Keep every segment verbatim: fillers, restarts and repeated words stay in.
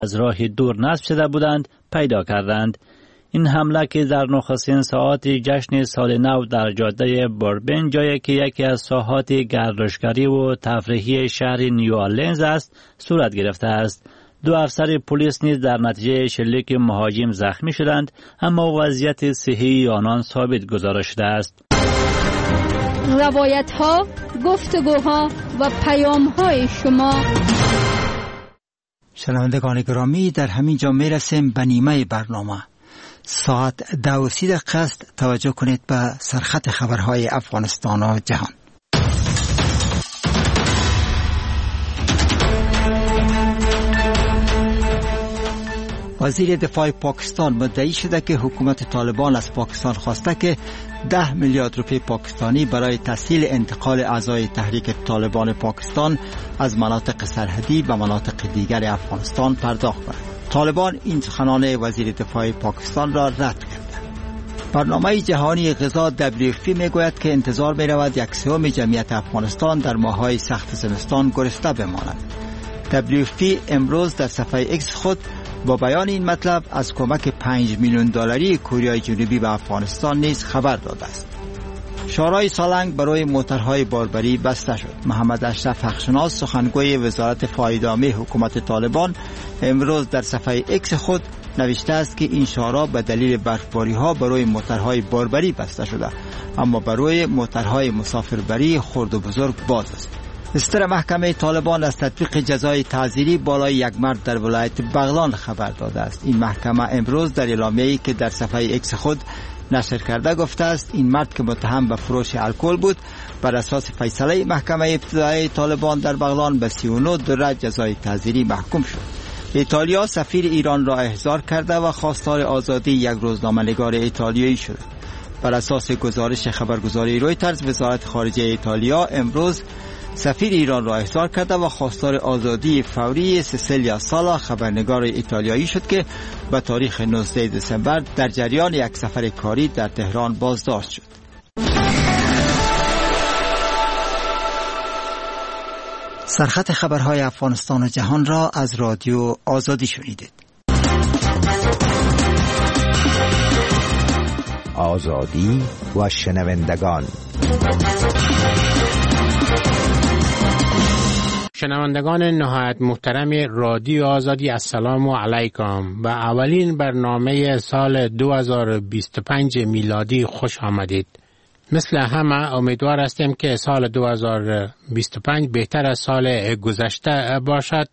از راه دور نصب شده بودند پیدا کردند. این حمله که در نخستین ساعات جشن سال نو در جاده بوربن، جایی که یکی از ساحات گردشگری و تفریحی شهر نیوآرلینز است، صورت گرفته است. دو افسر پلیس نیز در نتیجه شلیک مهاجم زخمی شدند، اما وضعیت صحی آنان ثابت گزارش شده است. روایت ها، گفتگوها و پیام های شما. شنوندگان گرامی، در همین جا می رسیم به نیمه برنامه. ساعت دو و سی دقیقه است. توجه کنید به سرخط خبرهای افغانستان و جهان. وزیر دفاع پاکستان مدعی شده که حکومت طالبان از پاکستان خواسته که ده میلیارد روپیه پاکستانی برای تسهیل انتقال اعضای تحریک طالبان پاکستان از مناطق سرحدی به مناطق دیگر افغانستان پرداخت کند. طالبان این سخنان وزیر دفاع پاکستان را رد کرده. برنامه جهانی غذا دبلیو اف پی میگوید که انتظار می‌رود یک سوم جمعیت افغانستان در ماه‌های سخت زمستان گرسنه بماند. دبلیو اف پی امروز در صفحه ایکس خود با بیان این مطلب از کمک پنج میلیون دلاری کره جنوبی به افغانستان نیز خبر داده است. شورای سالنگ برای موترهای باربری بسته شد. محمد اشرف حقشناس، سخنگوی وزارت فایده عامه حکومت طالبان، امروز در صفحه ایکس خود نوشته است که این شورا به دلیل برفباری ها برای موترهای باربری بسته شده، اما برای موترهای مسافربری خرد و بزرگ باز است. استر محکمه طالبان از تطبیق جزای تعزیری بالای یک مرد در ولایت بغلان خبر داده است. این محکمه امروز در اعلامیه‌ای که در صفحه ایکس خود نشر کرده گفته است این مرد که متهم به فروش الکل بود، بر اساس فیصله محکمه ابتدایی طالبان در بغلان به سی و نه دوره جزای تعزیری محکوم شد. ایتالیا سفیر ایران را احضار کرده و خواستار آزادی یک روزنامه‌نگار ایتالیایی شد. بر اساس گزارش خبرگزاری رویترز، وزارت خارجه ایتالیا امروز سفیر ایران را احضار کرده و خواستار آزادی فوری سیسیلیا سالا، خبرنگار ایتالیایی شد که به تاریخ نوزدهم دسامبر در جریان یک سفر کاری در تهران بازداشت شد. سرخط خبرهای افغانستان و جهان را از رادیو آزادی شنیدید. آزادی و شنوندگان. شنوندگان نهایت محترم رادیو آزادی، السلام علیکم. به اولین برنامه سال دو هزار و بیست و پنج میلادی خوش آمدید. مثل همه امیدوار هستیم که سال دو هزار و بیست و پنج بهتر از سال گذشته باشد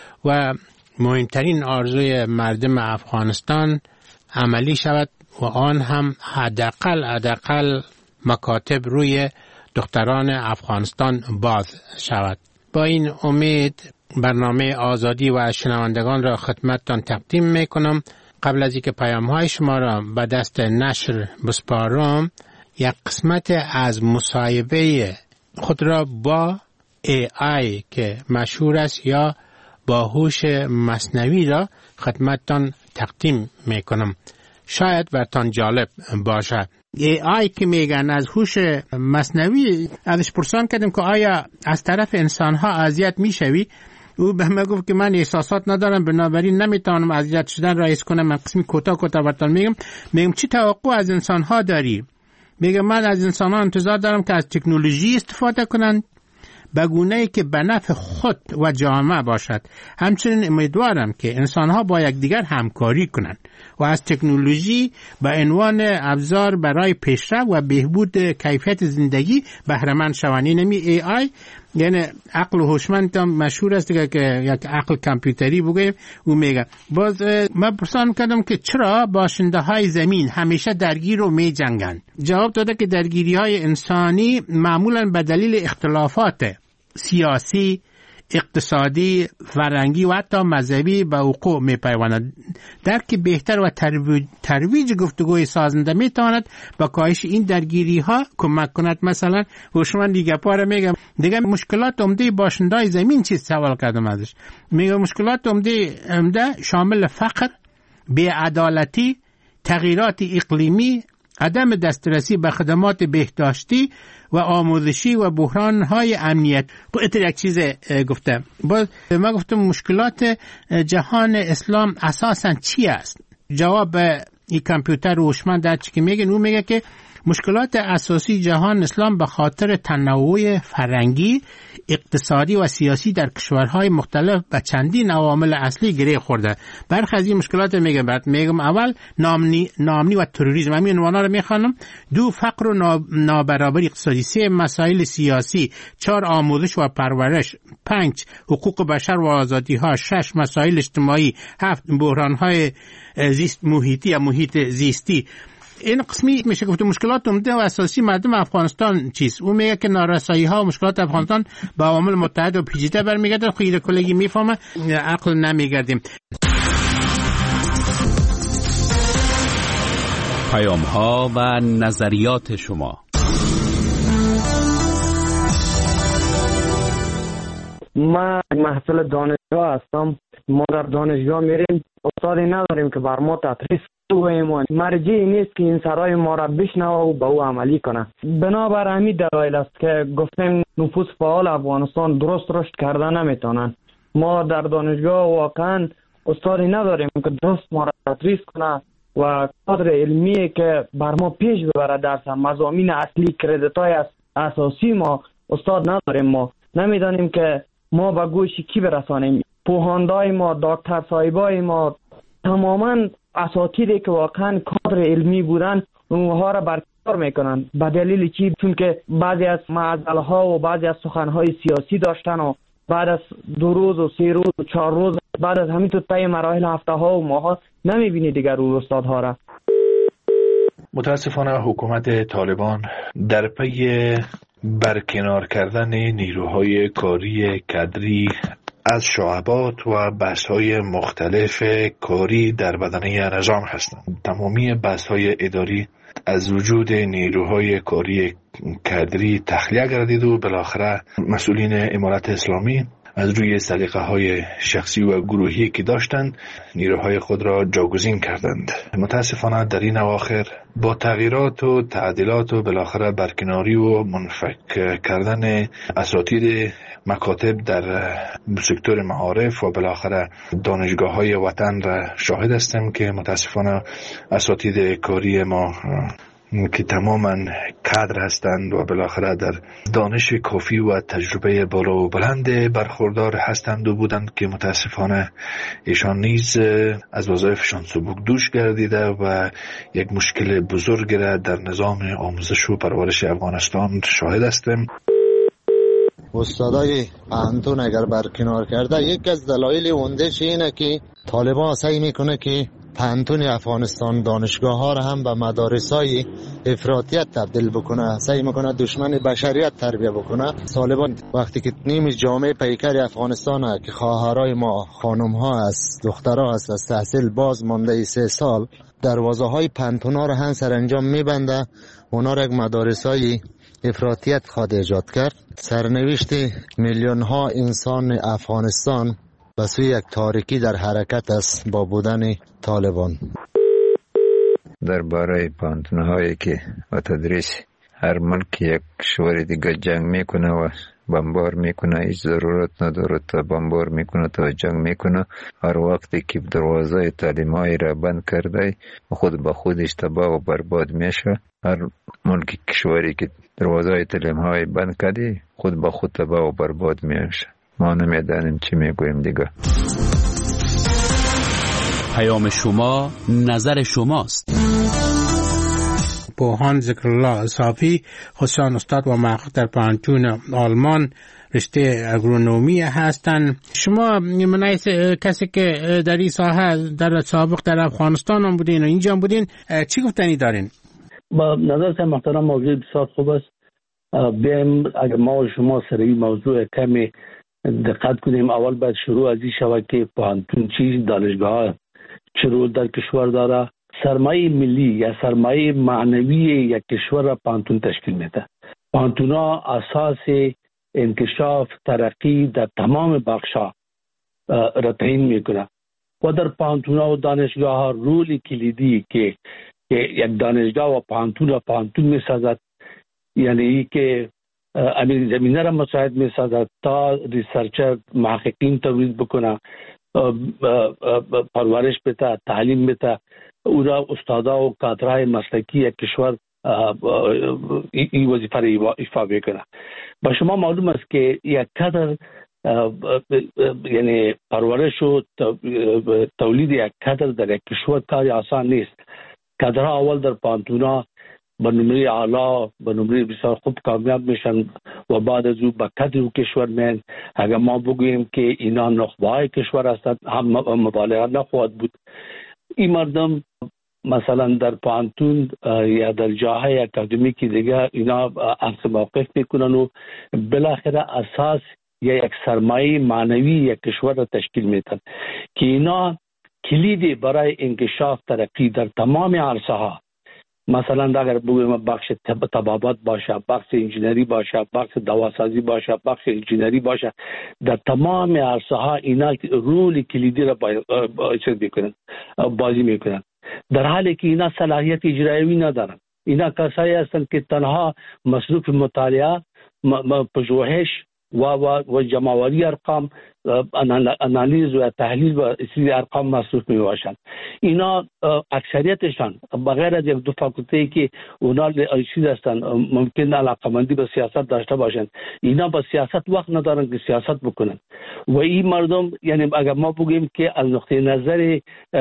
و مهمترین آرزوی مردم افغانستان عملی شود و آن هم حداقل حداقل مکاتب روی دختران افغانستان باز شود. با این امید برنامه آزادی و شنوندگان را خدمتتان تقدیم میکنم. قبل از اینکه پیام‌های شما را به دست نشر بسپارم، یک قسمت از مصاحبه خود را با ای آی که مشهور است یا با هوش مصنوعی را خدمتتان تقدیم میکنم. شاید برتان جالب باشد. ای آی که میگن از هوش مصنوعی، ازش پرسان کردیم که آیا از طرف انسانها اذیت میشوی؟ او به من گفت که من احساسات ندارم، بنابراین نمیتونم اذیت شدن را حس کنم. من قسمی کوتاه کوتاه برتان میگم. میگم چی توقع از انسانها داری؟ میگم من از انسانها انتظار دارم که از تکنولوژی استفاده کنند به گونه‌ای که به نفع خود و جامعه باشد. همچنین امیدوارم که انسانها با یکدیگر همکاری کنند و از تکنولوژی به عنوان ابزار برای پیشرفت و بهبود کیفیت زندگی بهره مند شوند. نمی ای آی یعنی عقل هوشمند مشهور است که یک عقل کامپیوتری بگیم. او میگه باز من پرسان کردم که چرا باشنده های زمین همیشه درگیر و می جنگند؟ جواب داده که درگیری های انسانی معمولا به دلیل اختلافات سیاسی، اقتصادی، فرهنگی و حتی مذهبی به وقوع می پیوندد. درک بهتر و ترویج, ترویج گفتگوی سازنده می تواند به کاهش این درگیری ها کمک کند. مثلا هوشمند دیگه پاره میگم دیگه مشکلات عمده باشندای زمین چیز سوال کردم ازش. میگه مشکلات عمده عمده شامل فقر، بی‌عدالتی، تغییرات اقلیمی، عدم دسترسی به خدمات بهداشتی و آموزشی و بحران‌های امنیت. قلت یک چیز گفتم، باز ما گفتم مشکلات جهان اسلام اساساً چی است؟ جواب این کامپیوتر هوشمند چی که میگه، اون میگه که مشکلات اساسی جهان اسلام به خاطر تنوع فرهنگی، اقتصادی و سیاسی در کشورهای مختلف به چندین عوامل اصلی گره خورده. برخی از این مشکلات میگم بعد میگم اول نامنی نامنی و تروریسم، همین عنوانا رو میخوانم. دو فقر و نابرابری اقتصادی. سه مسائل سیاسی. چهار آموزش و پرورش. پنج حقوق بشر و آزادی ها. شش مسائل اجتماعی. هفت بحران های زیست محیطی یا محیط زیستی. این قسمی میشه گفت مشکلات عمده و اساسی مردم افغانستان چیست؟ اون میگه که نارسایی ها و مشکلات افغانستان با عوامل متحد و پیچیده برمیگرده. خود کلگی میفهمه، عقل نمیگردیم. پیام ها و نظریات شما. ما محصل دانشگاه هستم. ما در دانشگاه میریم، استادی نداریم که بر ما تدریس کنه. مرجعی نیست که این سرای ما را بشنوه و به او عملی کنه. بنابر همین دلایل است که گفتیم نفوذ فعال افغانستان درست رشد کرده نمیتونن. ما در دانشگاه واقعا استادی نداریم که درست ما را تدریس کنه و کادر علمی که بر ما پیش ببره درس مضامین اصلی کردیت های اساسی ما استاد نداریم. ما نمیدانیم که ما به گوش کی برسانیم. پوهاندای ما، دکتر صاحبای ما، تماما اساتیدی که واقعا کادر علمی بودن اونها را برکنار میکنن. به دلیل چی؟ چون که بعضی از معضله ها و بعضی از سخن های سیاسی داشتن و بعد از دو روز و سه روز و چهار روز بعد از همین تو طی مراحل هفته ها و ماه ها نمیبینی دیگر اون استادها را. متاسفانه حکومت طالبان در پی برکنار کردن نیروهای کاری کادری از شعبات و بحث‌های مختلف کاری در بدنه نظام هستند. تمامی بحث‌های اداری از وجود نیروهای کاری کادری تخلیه گردید و بالاخره مسئولین امارت اسلامی از روی سلیقه‌های شخصی و گروهی که داشتند نیروهای خود را جاگزین کردند. متاسفانه در این اواخر با تغییرات و تعدیلات و بالاخره برکناری و منفک کردن اساتید مکاتب در سکتور معارف و بالاخره دانشگاه‌های وطن را شاهد هستیم که متاسفانه اساتید کاری ما که تماما کادر هستند و بالاخره در دانش کافی و تجربه بالا و بلند برخوردار هستند و بودند که متاسفانه ایشان نیز از وظایفشان سبک دوش گردیده و یک مشکل بزرگ را در نظام آموزش و پرورش افغانستان شاهد هستیم. استادای پانتون اگر برکنار کرده، یک از دلایل اوندهش اینه که طالبان سعی میکنه که پانتون افغانستان دانشگاه ها را هم به مدارس های افراطیت تبدیل بکنه، سعی میکنه دشمن بشریت تربیه بکنه. طالبان وقتی که نیم جامعه پیکر افغانستان ها که خواهرای ما خانم ها است، دخترها است، از تحصیل باز مانده سه سال، دروازه های پانتون ها را هم سرانجام میبنده، اونا را یک مدارس های افراطیت خواد ایجاد کرد. سرنوشت میلیون ها انسان افغانستان به سوی یک تاریکی در حرکت است با بودن طالبان. درباره پانتون‌هایی که و تدریس هر ملک یک کشور دیگه جنگ میکنه و بمبار میکنه، هیچ ضرورت نداره تا بمبار میکنه تا جنگ میکنه. هر وقتی که دروازه تعلیمایی را بند کرده خود به خودش تباه و برباد میشه. هر ملک کشوری که دروازه تعلیم‌های بند کرده خود به خود تباه و برباد میشه. ما نمیدانیم چی میگویم دیگه. پیام شما نظر شماست. پوهان ذکرالله صافی، خصوصا استاد و محقق در پانتون آلمان رشته اگرونومی هستند. شما منایس کسی که در این ساحه در سابق در افغانستان هم بودین و اینجا هم بودین، چی گفتنی دارین؟ با نظر محترم موضوع بسیار خوب است. بیایم اگر ما و شما سر این موضوع کمی دقت کنیم. اول باید شروع از این شود که پانتون چیز، دانشگاه چه رول در کشور داره. سرمایه ملی یا سرمایه معنوی یک کشور را پانتون تشکیل میده. پانتون ها اساس انکشاف ترقی در تمام بخشا را تعیین میکنه و در پانتون ها و دانشگاه ها رول کلیدی که که یک دانشگاه و پانتون و پانتون میسازد، یعنی که امیر زمینه را مساعد میسازد تا ریسرچر محققین تولید بکنه، پرورش بده، تعلیم بده، او را استادا و کادرهای مسلکی یک کشور این وظیفه را ایفا بکنه. با شما معلوم است که یک کادر یعنی پرورش و تولید یک کادر در یک کشور کاری آسان نیست. کادرها اول در پانتونا به نمره اعلا به نمره بسیار خوب کامیاب میشن و بعد از او به کادر و کشور میان. اگر ما بگوییم که اینا نخبه‌های کشور هستند هم مبالغه نخواهد بود. این مردم مثلا در پانتون یا در جاهای اکادمیکی دیگه اینا اخذ موقف میکنن و بالاخره اساس یا یک سرمایه معنوی یک کشور را تشکیل میدن که اینا کلیدی برای انکشاف ترقی در تمام عرصه ها، مثلا اگر بگویم بخش طبابت باشه، بخش انجینری باشه، بخش دواسازی باشه، بخش انجینری باشه، در تمام عرصه ها اینا رول کلیدی را بازی میکنن، در حالی که اینا صلاحیت اجرایی ندارن. اینا کسایی هستند که تنها مصروف مطالعه، پژوهش و و و جمع‌آوری ارقام، انالیز و تحلیل و اصلی ارقام مصروف می باشند. اینا اکثریتشان بغیر از یک دو فاکولته که اونا چیز هستند ممکن علاقه‌مندی به سیاست داشته باشند، اینا به سیاست وقت ندارن که سیاست بکنن. و این مردم یعنی اگر ما بگیم که از نقطه نظر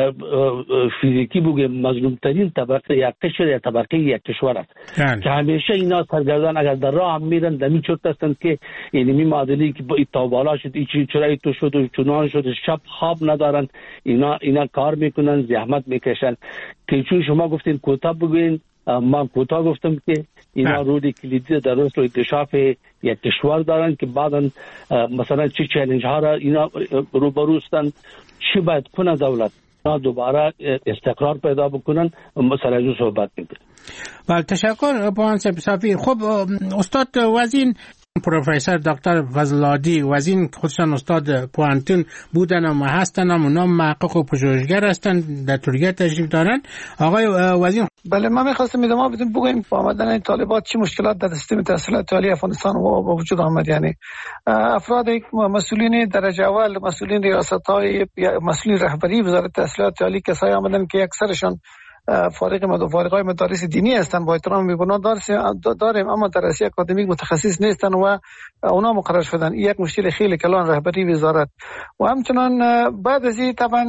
فیزیکی بگیم مظلوم ترین طبقه یک کشور یا طبقه یک کشور است که همیشه اینا سرگردان اگر در راه هم میرن دمی چوت هستند که یعنی می معادلی که با ایتابالا شد ایچی چرایی تو شد و چنان شد، شب خواب ندارن، اینا اینا کار میکنن، زحمت میکشن. که چون شما گفتین کوتاه بگوین، من کوتاه گفتم که اینا روی کلیدی در رشد و انکشاف یک کشور دارن که بعدا مثلا چه چالش ها را اینا روبرو هستند، چی باید کنه دولت دوباره استقرار پیدا بکنن، مثلا از صحبت میکنن. بله تشکر پانسه سفیر. خب استاد وزین پروفسور دکتر فضل‌العادی وزین خودشان استاد پوانتون بودن و هستن، اونا محقق و پژوهشگر هستن، در ترکیه تشریف دارن. آقای وزین بله من می‌خواستم ادامه بدم بگویم با آمدن این طالبات چه مشکلات در سیستم تحصیلات عالی افغانستان با وجود آمد. یعنی افراد مسئولین درجه اول، مسئولین ریاست‌های، مسئولین رهبری وزارت تحصیلات عالی کسایی آمدن که اکثرشان فارغ مد فارغای مدارس دینی هستند، با احترام می‌بینم داریم اما درسی اکادمیک متخصص نیستن و اونا مقرر شدن. این یک مشکل خیلی کلان رهبری وزارت. و همچنان بعد از این طبعا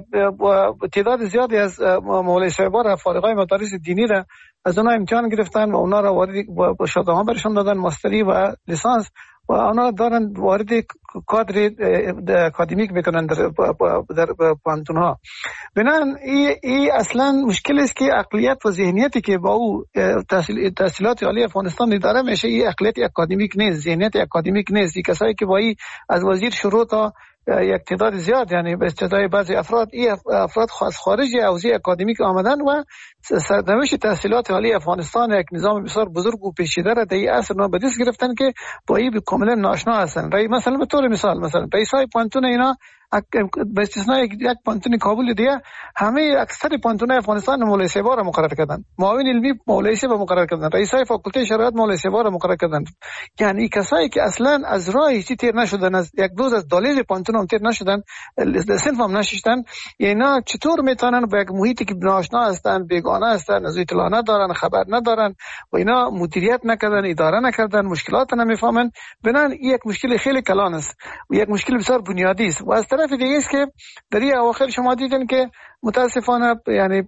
تعداد زیادی از مولوی صاحبان فارغای مدارس دینی را از اونا امتحان گرفتن و اونا را وارد با شهادت برشان دادن، ماستری و لیسانس، و اونا دارن وارد کادر اکادمیک میکنن در در پانتون ها. بنابراین این ای اصلا مشکل است که عقلیت و ذهنیتی که با او تحصیل تحصیلات عالی افغانستان داره میشه، این عقلیت اکادمیک نیست، ذهنیت اکادمیک نیست. این کسایی که با این از وزیر شروع تا یک تعداد زیاد یعنی به استدای بعضی افراد این افراد خاص خارج حوزه اکادمیک آمدن و سرنوشت تحصیلات عالی افغانستان یک نظام بسیار بزرگ و پیچیده را در این عصر نو به دست گرفتن که با این کاملا ناشنا هستن. مثلا به طور مثال مثلا رئیسای پانتون اینا به استثنای یک پانتون کابل دیگه همه اکثر پانتون‌های افغانستان مولوی صاحبا را مقرر کردن، معاون علمی مولوی صاحب مقرر کردن، رئیسای فاکولته شریعت مولوی صاحبا را مقرر کردن. یعنی کسایی که اصلا از راه هیچ تیر نشدن، از یک دوز از دالیز پانتون هم تیر نشدن، صنف هم نشستن، اینا چطور میتونن با یک محیطی که ناآشنا هستن، بیگانه هستن، از اطلاع ندارن، خبر ندارن و اینا مدیریت نکردن، اداره نکردن، مشکلات نمیفهمن. بنان یک مشکل خیلی کلان است و یک مشکل بسیار بنیادی است. و از طرف دیگه است که در این اواخر شما دیدن که متاسفانه یعنی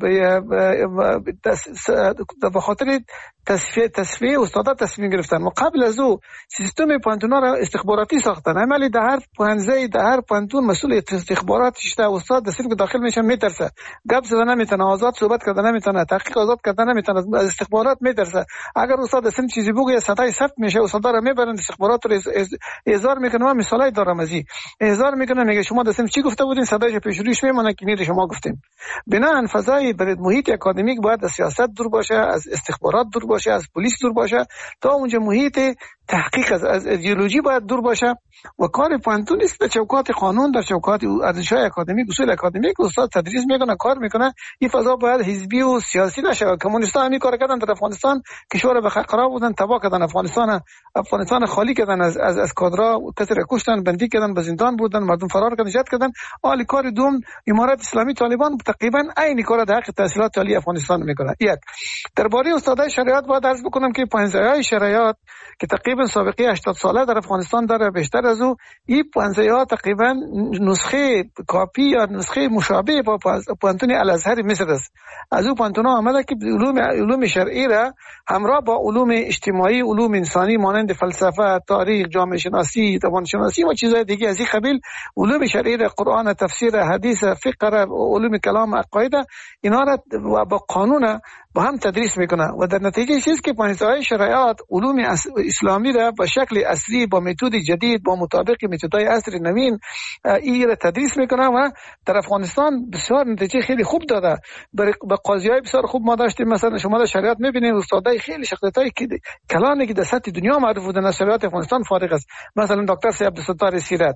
به خاطر تصفیه تصفیه استادا تصمیم گرفتن و قبل از او سیستم پانتونا را استخباراتی ساختن. عملی در هر پانزه در هر پانتون مسئول استخباراتش تا استاد در سینک داخل میشن میترسه، گپ زدن نمیتونه، آزاد صحبت کردن نمیتونه، تحقیق آزاد کردن نمیتونه، از استخبارات میترسه. اگر استاد در سینک چیزی بگه صدای ثبت میشه، استادا را میبرن استخبارات رو احضار میکنن. من مثالای دارم از این احضار میکنن نمیگه. شما دستم چی گفته بودین؟ صدایش پیش روش میمونه که نیست شما گفتین. بنابراین فضای برای محیط اکادمیک باید از سیاست دور باشه، از استخبارات دور باشه، از پلیس دور باشه، تا اونجا محیط تحقیق از, از ایدئولوژی باید دور باشه و کار پانتون نیست به چوکات قانون، در چوکات ارزش‌های اکادمیک، اصول اکادمیک استاد تدریس میکنه، کار میکنه. این فضا باید حزبی و سیاسی نشه. کمونیست‌ها همین کار کردن در افغانستان، کشور به خراب بودن، تباه کردن افغانستان، افغانستان خالی کردن از از از کادرها، کسی را کشتن، بندی کردن، به زندان بردن، مردم فرار کردن، نجات کردن. حالی کار دوم امارات اسلامی طالبان تقریبا عین کار در حق تحصیلات عالی افغانستان میکنه. یک درباره استادای شریعت باید عرض بکنم که پنجه‌های شریعت که تقریبا سابقه هشتاد ساله در افغانستان داره، بیشتر از او این پنجه‌ها تقریبا نسخه کاپی یا نسخه مشابه با پانتون الازهر مصر است. از او پانتون آمده که علوم علوم شرعی را همراه با علوم اجتماعی، علوم انسانی مانند فلسفه، تاریخ، جامعه شناسی، زبان شناسی و چیزهای دیگه از این قبیل، علوم شرعی را، قرآن، تفسیر، حدیث، فقه را، علوم کلام، عقاید، اینا را با قانون با هم تدریس میکنه و در نتیجه چیز که پانزده شرایط علوم اسلامی را به شکل اصلی با متد جدید با مطابق متدهای عصر نوین این را تدریس میکنه و در افغانستان بسیار نتیجه خیلی خوب داده. به قاضیای بسیار خوب ما داشتیم. مثلا شما در شریعت میبینید استادای خیلی شخصیتای که کلانی که در سطح دنیا معروف بودن از شریعت افغانستان فارغ است. مثلا دکتر سید عبدالستار سیرت،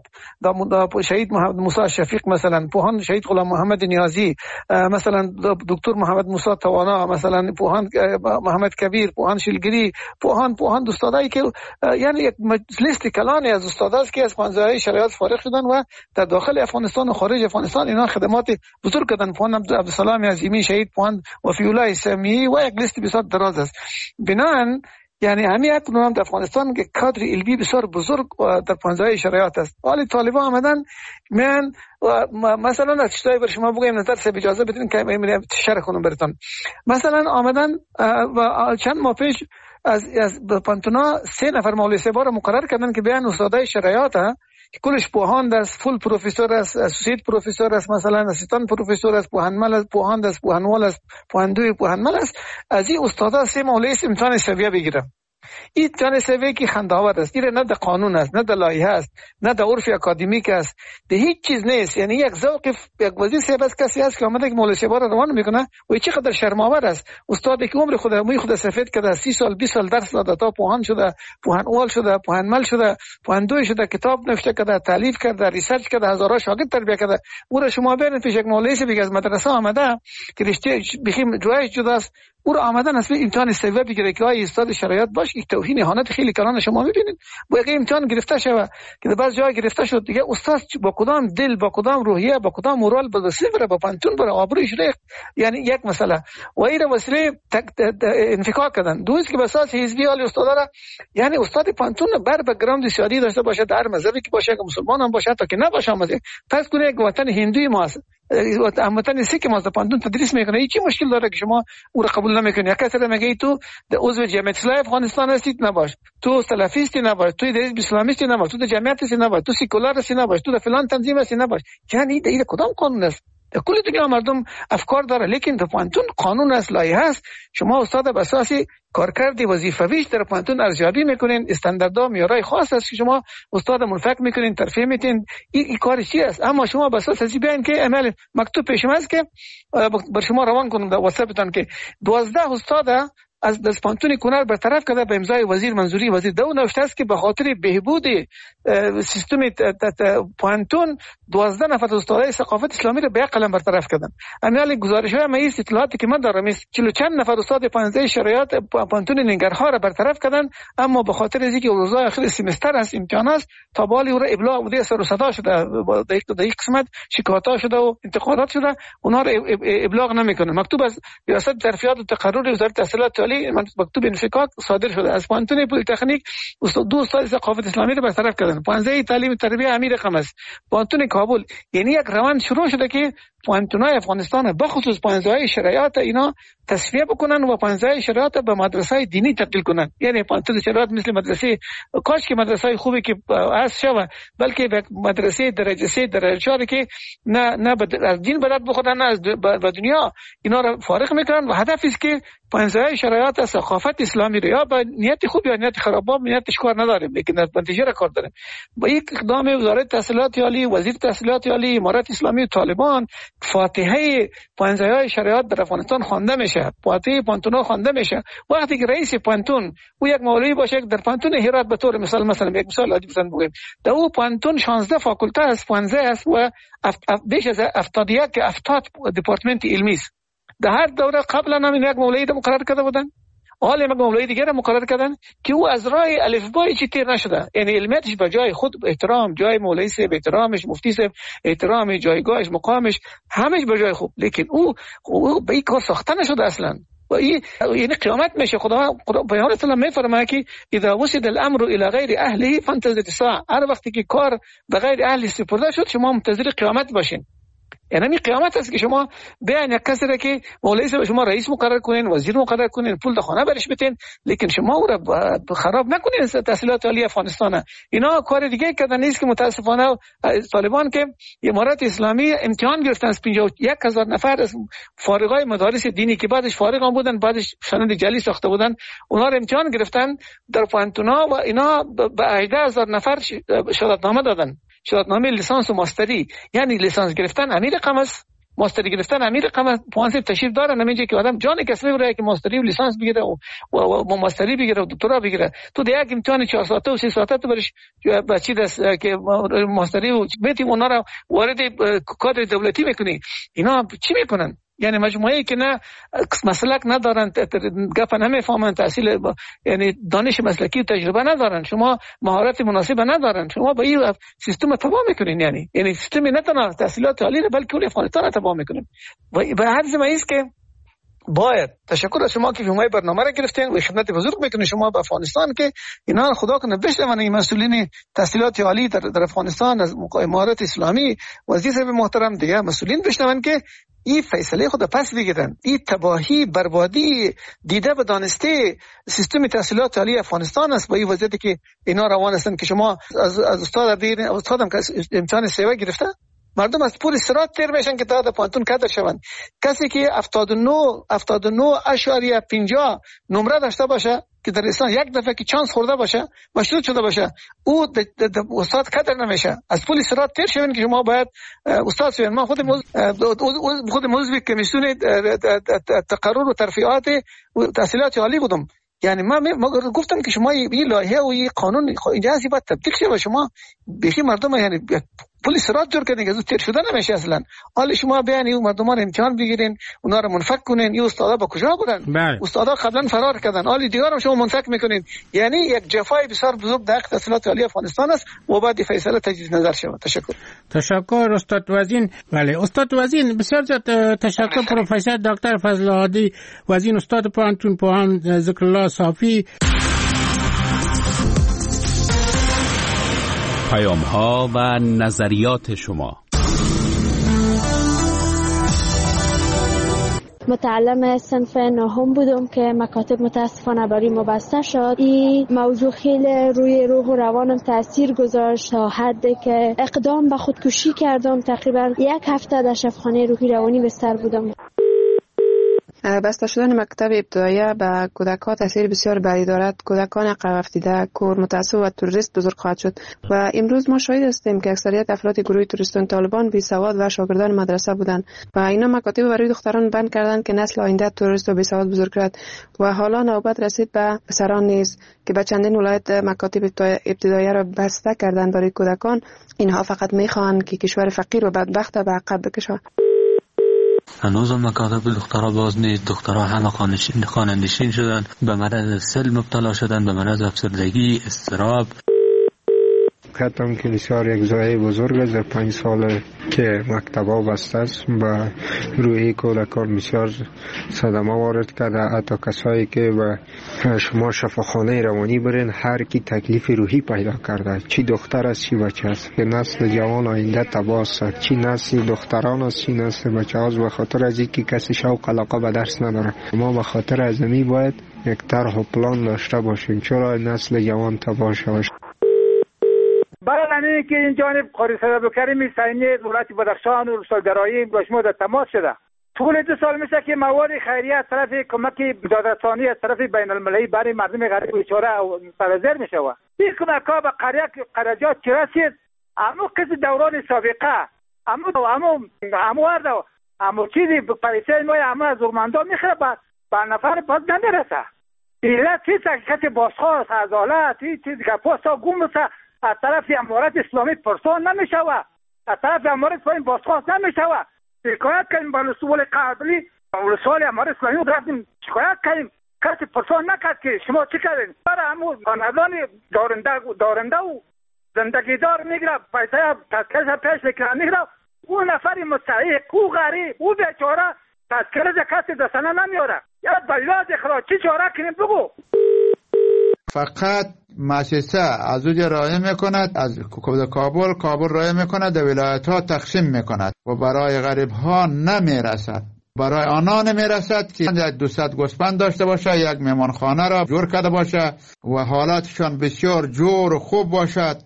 شهید محمد موسی شفیق، مثلا پوهان شهید غلام محمد نیازی، مثلا دکتر محمد موسی توانا، مثلا پوهان محمد کبیر، پوهان شلگری، پوهان پوهان استادایی که یعنی یک لیست کلانی از استاداست که از پانزده شریعت فارغ شدن و در داخل افغانستان و خارج افغانستان اینا خدمات بزرگ کردن. پوهان عبدالسلام عظیمی شهید، پوهان وفی الله سمی و یک لیست بسیار دراز است. بنان یعنی همین اکنون در افغانستان که کادر علمی بسیار بزرگ در پانزده شریعت است. ولی طالبان آمدن من مثلا از چیزایی بر شما بگویم نظر سه اجازه بدین که من شرح کنم براتون. مثلا آمدن و چند ماه پیش از از پانتونا سه نفر مولوی سبا را مقرر کردن که بیان استادای شریعت ها که کلش پوهان است، فول پروفسور است، اسوسییت پروفسور است، مثلا اسیستان پروفسور است، پوهنمل است، پوهاند است، پوهنوال است، پوهندوی پوهنمل است. از این استادا سه مولوی امتحان سویه بگیرن. این امتحان سویه که خنده‌آور است. این نه در قانون است، نه در لایحه است، نه در عرف اکادمیک است، ده هیچ چیز نیست. یعنی یک ذوق یک وزیر صاحب است، کسی است که آمده که مولوی صاحب را روان میکنه و چقدر شرم‌آور است. استادی که عمر خود موی خود سفید کرده، سی سال بیست سال درس داده تا پوهان شده، پوهنوال شده، پوهنمل شده، پوهندوی شده، کتاب نوشته کرده، تالیف کرده، ریسرچ کرده، هزارها شاگرد تربیت کرده. او را شما ببینید پیش یک مولوی صاحب از مدرسه آمده که رشته بخیم جوایش جداست، او را آمدن اصلا امتحان سویه بگیره که آیا استاد شریعت باش. یک توهین اهانت خیلی کلان شما میبینید. با یک امتحان گرفته شوه که در بعض جای گرفته شد دیگه استاد با کدام دل، با کدام روحیه، با کدام مورال با صفر با پانتون بر آبروش ریخت. یعنی یک مسئله و این وسیله انفکاک کردن. دوست که به اساس حزبی علی استاد را، یعنی استاد پانتون بر بک‌گراند سیاسی داشته باشه، در مذهبی که باشه، که مسلمان هم باشه، تا که نباشه مذهب. پس کنه یک وطن هندوی ماست، وطن سیک ماست، پانتون تدریس میکنه. این چی مشکل داره که شما او را قبول نمیکنی؟ یک کسی میگه تو در عضو جمعیت اسلامی افغانستان هستی نباش، تو سلفیستی نباش، تو در حزب اسلامیستی نباش، تو در جمعیت هستی نباش، تو سیکولار هستی نباش، تو در فلان تنظیم هستی نباش. یعنی این کدام قانون است؟ در کل دنیا مردم افکار داره، لیکن در پانتون قانون است، لایحه است. شما استاد به اساس کارکرد وظیفویش در پانتون ارزیابی میکنین، استانداردها معیارهای خاص است که شما استاد منفک میکنین، ترفیع میتین. این ای کار چی است؟ اما شما به اساس ازی بیان که عمل مکتوب پیش است که بر شما روان کنم در واتساپتون که دوازده استاد از دسپانتون کنار برطرف کرده به امضای وزیر منظوری وزیر. دو نوشته است که به خاطر بهبود سیستم پانتون دوازده نفر استادای ثقافت اسلامی را به یک قلم برطرف کردن. امیال گزارش‌های مئیس اطلاعاتی که من دارم است چهل و چند نفر استاد پانزده شرایط پانتون ننگرهار را برطرف کردن، اما به خاطر از اینکه روزهای آخر سمستر است، امتحان است، تا بالی او را ابلاغ بوده، سر و صدا شده، در یک قسمت شکایات شده و انتقادات شده، اونها را ابلاغ نمیکنه. مکتوب از ریاست ترفیعات و تقرر وزارت تحصیلات عالی مکتوب انفکاک صادر شده. از پانتون پلی تکنیک دو استاد ثقافت اسلامی را برطرف کردن. پانزده تعلیم تربیت امیر رقم است، پانتون کابل. یعنی یک روند شروع شده که پوانتونای افغانستان بخصوص پوانتونای شرایط اینا تصفیه بکنن و پوانتونای شرایط به مدرسه دینی تبدیل کنن. یعنی پوانتون شرایط مثل مدرسه، کاش که مدرسه خوبی که از شوه، بلکه مدرسه درجه سه درجه چهار که نه نه از دین بلد بخورن نه از دنیا، اینا را فارغ میکنن و هدف است که پوانتونای شرایط ثقافت اسلامی رو یا با نیت خوب یا نیت خراب با نیتش کار نداریم، لیکن از نتیجه را کار داریم. با یک اقدام وزارت تحصیلات عالی، وزیر تحصیلات عالی، امارت اسلامی، طالبان، فاتحه پوانتونای شرایط در افغانستان خوانده میشه، فاتحه پوانتونا خوانده میشه. وقتی که رئیس پوانتون او یک مولوی باشه در پوانتون هرات به طور مثال، مثلا یک مثال عادی بزنم بگیم، در او پوانتون شانزده فاکولته است، پانزده است و بیش از هفتاد و یک که هفتاد دپارتمنت علمی است. در هر دوره قبلا هم یک مولوی را مقرر کرده بودن، حالا یک مولوی دیگه را مقرر کردن که او از راه الفبای چی تیر نشده، یعنی علمیتش به جای خود احترام، جای مولوی صاحب احترامش، مفتی صاحب احترام، جایگاهش، مقامش، همش به جای خوب، لیکن او او به این کار ساخته نشده اصلا. و این یعنی قیامت میشه. خدا خدا پیامبر اسلام میفرماید که اذا وسد الامر الى غیر اهله فانتظر الساعه، هر وقتی که کار به غیر اهل سپرده شد شما منتظر قیامت باشین. یعنی می قیامت است که شما بیان یک کسی را که مولوی صاحب شما رئیس مقرر کنین، وزیر مقرر کنین، پول در خانه برش بتین، لیکن شما او را خراب نکنین تحصیلات عالی افغانستان. اینا کار دیگه کردن نیست که متاسفانه طالبان که امارت اسلامی امتحان گرفتن از پنجاه و یک هزار نفر از فارغای مدارس دینی که بعدش فارغ هم بودن، بعدش سند جعلی ساخته بودن، اونا را امتحان گرفتن در پوانتونا و اینا به هجده هزار نفر شهادتنامه دادن، شهادتنامه لیسانس و ماستری. یعنی لیسانس گرفتن امیر رقم است، ماستری گرفتن امیر رقم است. پوانسی تشریف داره نمیشه که آدم جان کسبی بره که ماستری و لیسانس بگیره و, و, و ماستری بگیره و دکترا بگیره. تو دیگه یک امتحان چهار ساعته و سه ساعته تو برش بچی دست که ماستری و میتی اونا رو وارد کادر دولتی میکنی. اینا چی میکنن؟ یعنی مجموعه‌ای که نه مسلک ندارن، گپ نمیفهمن، تحصیل یعنی دانش مسلکی و تجربه ندارن، شما مهارت مناسب ندارن، شما با این سیستم تباه میکنین. یعنی یعنی سیستم نه تنها تحصیلات عالی بلکه کل افغانستان تباه میکنین. و به هر زمینه است که باید تشکر از شما که شما برنامه را گرفتین و خدمت بزرگ میکنین شما به افغانستان که اینا خدا کنه بشنون این مسئولین تحصیلات عالی در, در افغانستان از امارت اسلامی، وزیر صاحب محترم، دیگه مسئولین بشنون که این فیصله خود پس بگیرن. این تباهی بربادی دیده به دانسته سیستم تحصیلات عالی افغانستان است با این وضعیتی که اینا روان هستن که شما از از استاد بگیرین. استادم که امتحان سیوا گرفته، مردم از پول استرات تیر میشن که تا در پانتون کادر شوند. کسی که هفتاد و نه اشاریه پنجاه نمره داشته باشه که در اسلام یک دفعه که چانس خورده باشه، مشروط شده باشه، او د استاد کادر نمیشه. از پول استرات تیر شوند که شما باید استاد شوید. من خود موز خود موضوع کمیسیون تقرر و ترفیعات تحصیلات عالی بودم. یعنی من ما گفتم که شما این لایحه و این قانون اینجا هستی باید تبدیل شه و شما بیخی مردم یعنی پول استرات جور کردین که از تیر شده نمیشه اصلا. حالا شما بیان این مردمان امتحان بگیرین، اونا رو منفک کنین. این استادا با کجا بودن؟ استادا قبلا فرار کردن، حالا دیگه هم شما منفک میکنین. یعنی یک جفای بسیار بزرگ در تحصیلات عالی افغانستان است و بعد فیصله تجدید نظر شود. تشکر. تشکر استاد وزین. بله استاد وزین، بسیار زیاد تشکر پروفسور دکتر فضل هادی وزین، استاد پوهنتون پوهان ذکرالله صافی. پیام ها و نظریات شما. متعلم صنف نهم بودم که مکاتب متاسفانه برای ما بسته شد. این موضوع خیلی روی روح و روانم تاثیر گذاشت تا حدی که اقدام به خودکشی کردم. تقریبا یک هفته در شفاخانه روحی روانی بستر بودم. بسته شدن مکتب ابتدایی به کودکان تاثیر بسیار بدی دارد. کودکان عقب افتاده، کور، متعصب و تروریست بزرگ خواهد شد و امروز ما شاهد هستیم که اکثریت افراد گروه تروریستان طالبان بی سواد و شاگردان مدرسه بودند و اینا مکاتب برای دختران بند کردند که نسل آینده تروریست و بی سواد بزرگ کرد و حالا نوبت رسید به پسران نیز که به چندین ولایت مکاتب ابتدایی را بسته کردند برای کودکان. اینها فقط میخواهند که کشور فقیر و بدبخت به عقب بکشند. هنوز هم مکاتب دخترها باز نیست. دخترها همه خانه نشین شدن، به مرض سل مبتلا شدن، به مرض افسردگی، اضطراب. موقعیت هم که بسیار یک ضایعه بزرگ است. در پنج سال که مکتب‌ها بسته است و روی کودکان بسیار صدمه وارد کرده. حتی کسایی که به شما شفاخانه روانی برین هر کی تکلیف روحی پیدا کرده، چی دختر است چی بچه است، که نسل جوان آینده تباه است، چی نسل دختران است چی نسل بچه است، به خاطر از اینکه کسی شوق علاقه به درس نداره. ما به خاطر ازمی باید یک طرح و پلان داشته باشیم چرا نسل جوان تباه شود. برای همین که این جانب قاری صدابکریم سینی ولایت بدخشان و روستاگرایی با شما در تماس شده. طول دو سال میشه که مواد خیریه از طرف کمک دادرسانی از طرف بین المللی برای مردم غریب بیچاره سرازیر میشه. این کمک ها به قریه قرجات چی رسید؟ امو کسی دوران سابقه امو امو امو ورده امو چیزی پیسه ما امو از زورمندان میخوره به نفر باز نمیرسه. ایلا چیز کسی بازخواست عدالت این چیز که پاسا گم میشه از طرف امارت اسلامی پرسان نمیشوه، از طرف امارت اسلامی بازخواست نمیشوه. شکایت کردیم با رسول قبلی رسول امارت اسلامی رفتیم شکایت کردیم، کسی پرسان نکرد که شما چی کردین. برای همون خاندان دارنده دارنده و زندگی دار میگیره پیسه تذکرش پیش میکنه میگیره. اون نفری مستحق او غریب او بیچاره تذکرش کسی دستانه نمیاره. یا بلاز اخراج چی چاره کنیم بگو. فقط مؤسسه از اونجا راه میکند، از کابل کابل راه میکند، در ولایت ها تقسیم میکند و برای غریب ها نمیرسد. برای آنها نمیرسد که یک دوصد گوسفند داشته باشه، یک مهمانخانه را جور کرده باشه و حالاتشان بسیار جور و خوب باشد.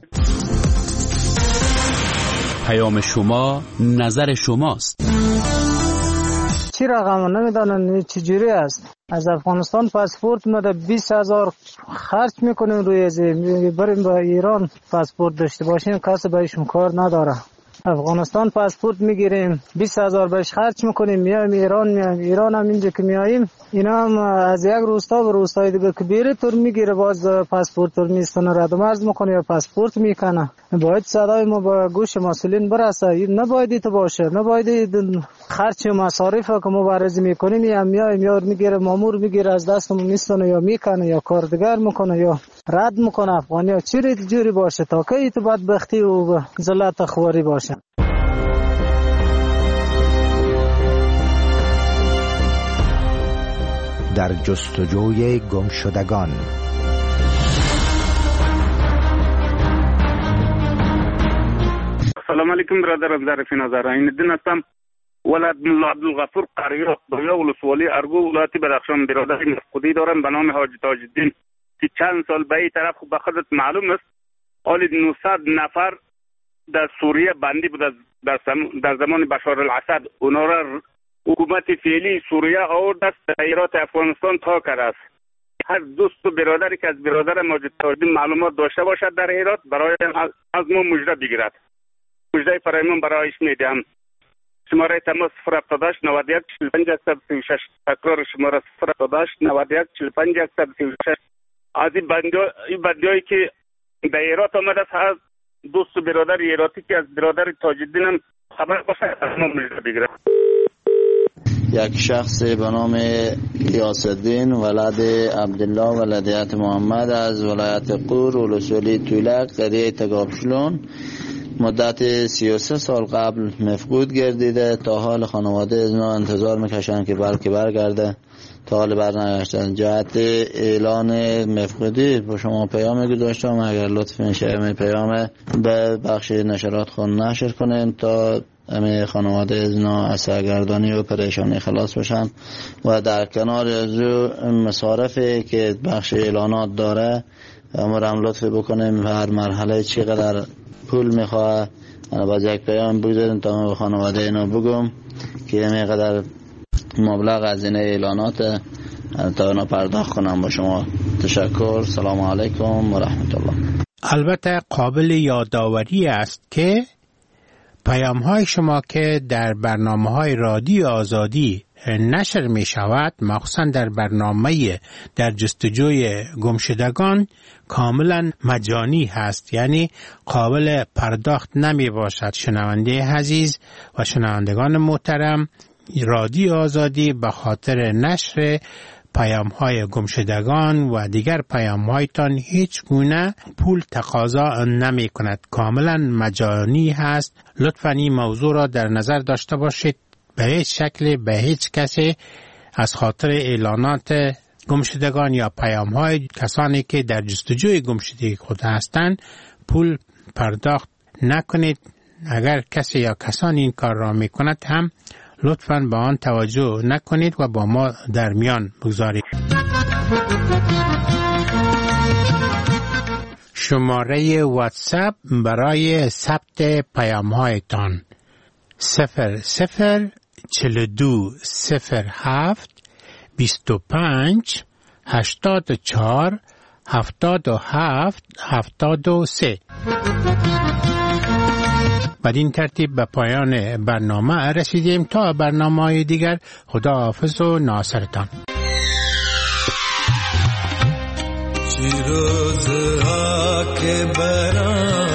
پیام شما نظر شماست. چی رقم نمیدانن چجوری است. از افغانستان پاسپورت ما ده بیست هزار خرج میکنیم روی ازی بریم با ایران پاسپورت داشته باشیم کسی بهشون کار نداره. افغانستان پاسپورت میگیریم بیست هزار بهش خرج میکنیم میایم ایران میایم ایران هم اینجا که میاییم اینا هم از یک روستا به روستای دیگه که بیره تور میگیره باز پاسپورت تور میستانه رد و مرز میکنه یا پاسپورت میکنه. باید صدای ما با گوش مسئولین برسه. نباید تو باشه، نباید خرج مصارف که مبارزه میکنیم یا میایم یا میگیره مامور میگیره از دستمون میستانه یا میکنه یا کاردگر میکنه یا رد میکنه. افغانی ها چی جوری باشه تا که تو بدبختی و ذلت خواری باشه. در جستجوی گمشدگان. سلام علیکم برادرم ظریف نظر این دین هستم. ولد ملا عبدالغفور قریه دویا ولسوالی ارگو ولایت بدخشان برادر مفقودی دارم به نام حاجی تاج الدین که چند سال به این طرف به خودت معلوم است حالی نهصد نفر در سوریه بندی بود در, در زمان بشار الاسد. اونا را حکومت فعلی سوریه آورد است ایرات افغانستان تا کرده است. هر دوست و برادری که از برادر ماجد تاج الدین معلومات داشته باشد در ایرات برای از ما مژده بگیرد. مژده فرایمون برایش میدهم. شماره تماس صفر هفتاد و هشت نود و یک چهل و پنج صد و سی و شش. تکرار شماره صفر هفتاد و هشت نود و یک چهل و پنج صد و سی و شش. از این بندیایی که در ایرات آمده است دوست و برادر ایراتی که از برادر تاج الدین هم خبر باشد از ما مژده بگیرد. یک شخص به نام غیاث الدین ولد عبدالله ولدیت محمد از ولایت قور ولسوالی تولک قریه تگابشلون مدت سی و سه سال قبل مفقود گردیده. تا حال خانواده از ما انتظار میکشن که بلکه برگرده، تا حال برنگشتن. جهت اعلان مفقودی با شما پیام گذاشتم، اگر لطف میشه پیام به بخش نشرات خون نشر کنین تا همه خانواده از نا از سرگردانی و پریشانی خلاص بشن و در کنار از مصارفی که بخش اعلانات داره امرم لطف بکنیم هر مرحله چقدر پول میخواه باز یک پیام بگذاریم تا من به خانواده اینو بگم که اینقدر مبلغ از این اعلانات تا اینا پرداخت کنم. با شما تشکر. سلام علیکم و رحمت الله. البته قابل یادآوری است که پیام های شما که در برنامه های رادیو آزادی نشر می شود مخصوصا در برنامه در جستجوی گمشدگان کاملا مجانی هست، یعنی قابل پرداخت نمی باشد. شنونده عزیز و شنوندگان محترم، رادیو آزادی به خاطر نشر پیام های گمشدگان و دیگر پیام هایتان هیچ گونه پول تقاضا نمی کند. کاملا مجانی هست. لطفاً این موضوع را در نظر داشته باشید. به هیچ شکل به هیچ کسی از خاطر اعلانات گمشدگان یا پیام های کسانی که در جستجوی گمشدگی خود هستند پول پرداخت نکنید. اگر کسی یا کسانی این کار را می کند هم لطفاً به آن توجه نکنید و با ما در میان بگذارید. شماره واتساپ برای ثبت پیام هایتان صفر صفر چل دو صفر هفت بیست و پنج هشتاد و چهار هفتاد و هفت هفتاد و سه. بدین ترتیب به پایان برنامه رسیدیم. تا برنامه‌های دیگر خداحافظ و ناصرتان. روزها के बरा